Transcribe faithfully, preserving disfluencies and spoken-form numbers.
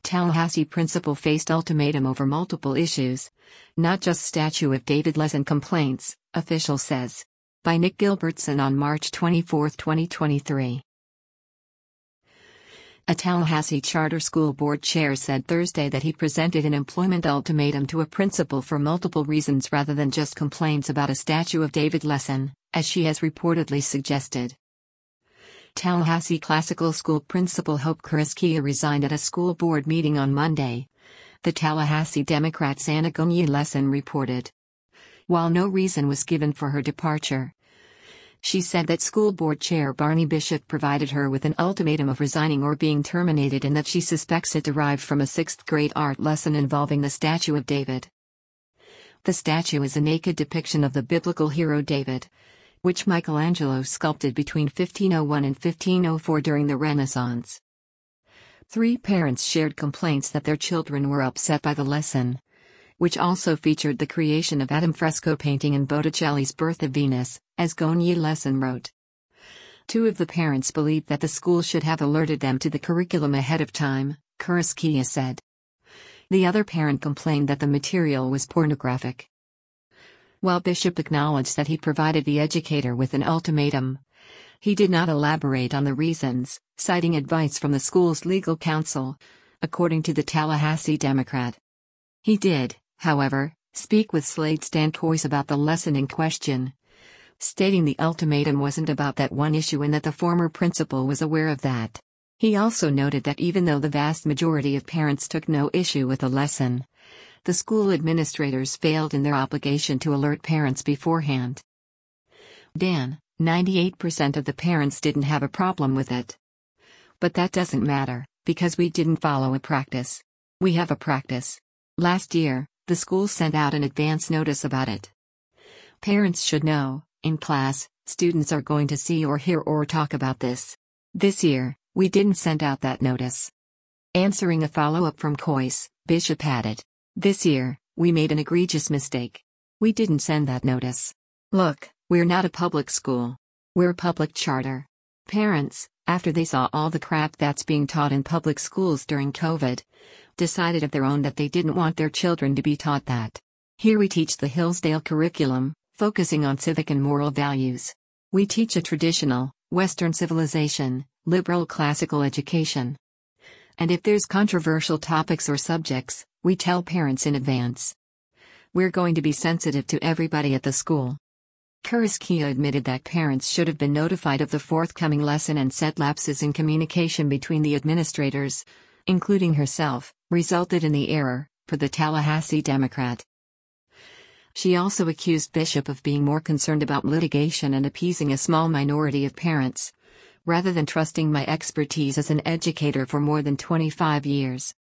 Tallahassee principal faced ultimatum over multiple issues, not just statue of David lesson complaints, official says. By Nick Gilbertson on March twenty-fourth, twenty twenty-three. A Tallahassee charter school board chair said Thursday that he presented an employment ultimatum to a principal for multiple reasons rather than just complaints about a statue of David lesson, as she has reportedly suggested. Tallahassee Classical School principal Hope Kariskia resigned at a school board meeting on Monday, the Tallahassee Democrat's Anna Gonyea-Lessin reported. While no reason was given for her departure, she said that school board chair Barney Bishop provided her with an ultimatum of resigning or being terminated and that she suspects it derived from a sixth grade art lesson involving the statue of David. The statue is a naked depiction of the biblical hero David, which Michelangelo sculpted between fifteen oh one and fifteen oh four during the Renaissance. Three parents shared complaints that their children were upset by the lesson, which also featured the creation of Adam fresco painting and Botticelli's Birth of Venus, as Gonyea-Lessin wrote. Two of the parents believed that the school should have alerted them to the curriculum ahead of time, Kariskia said. The other parent complained that the material was pornographic. While Bishop acknowledged that he provided the educator with an ultimatum, he did not elaborate on the reasons, citing advice from the school's legal counsel, according to the Tallahassee Democrat. He did, however, speak with Slade's Dan Kois about the lesson in question, stating the ultimatum wasn't about that one issue and that the former principal was aware of that. He also noted that even though the vast majority of parents took no issue with the lesson, the school administrators failed in their obligation to alert parents beforehand. Dan, ninety-eight percent of the parents didn't have a problem with it. But that doesn't matter, because we didn't follow a practice. We have a practice. Last year, the school sent out an advance notice about it. Parents should know, in class, students are going to see or hear or talk about this. This year, we didn't send out that notice. Answering a follow-up from Kois, Bishop added, "This year, we made an egregious mistake. We didn't send that notice. Look, we're not a public school. We're a public charter. Parents, after they saw all the crap that's being taught in public schools during COVID, decided of their own that they didn't want their children to be taught that. Here we teach the Hillsdale curriculum, focusing on civic and moral values. We teach a traditional, Western civilization, liberal classical education. And if there's controversial topics or subjects, we tell parents in advance. We're going to be sensitive to everybody at the school." Kariskia admitted that parents should have been notified of the forthcoming lesson and said lapses in communication between the administrators, including herself, resulted in the error, per the Tallahassee Democrat. She also accused Bishop of being more concerned about litigation and appeasing a small minority of parents, rather than trusting my expertise as an educator for more than twenty-five years.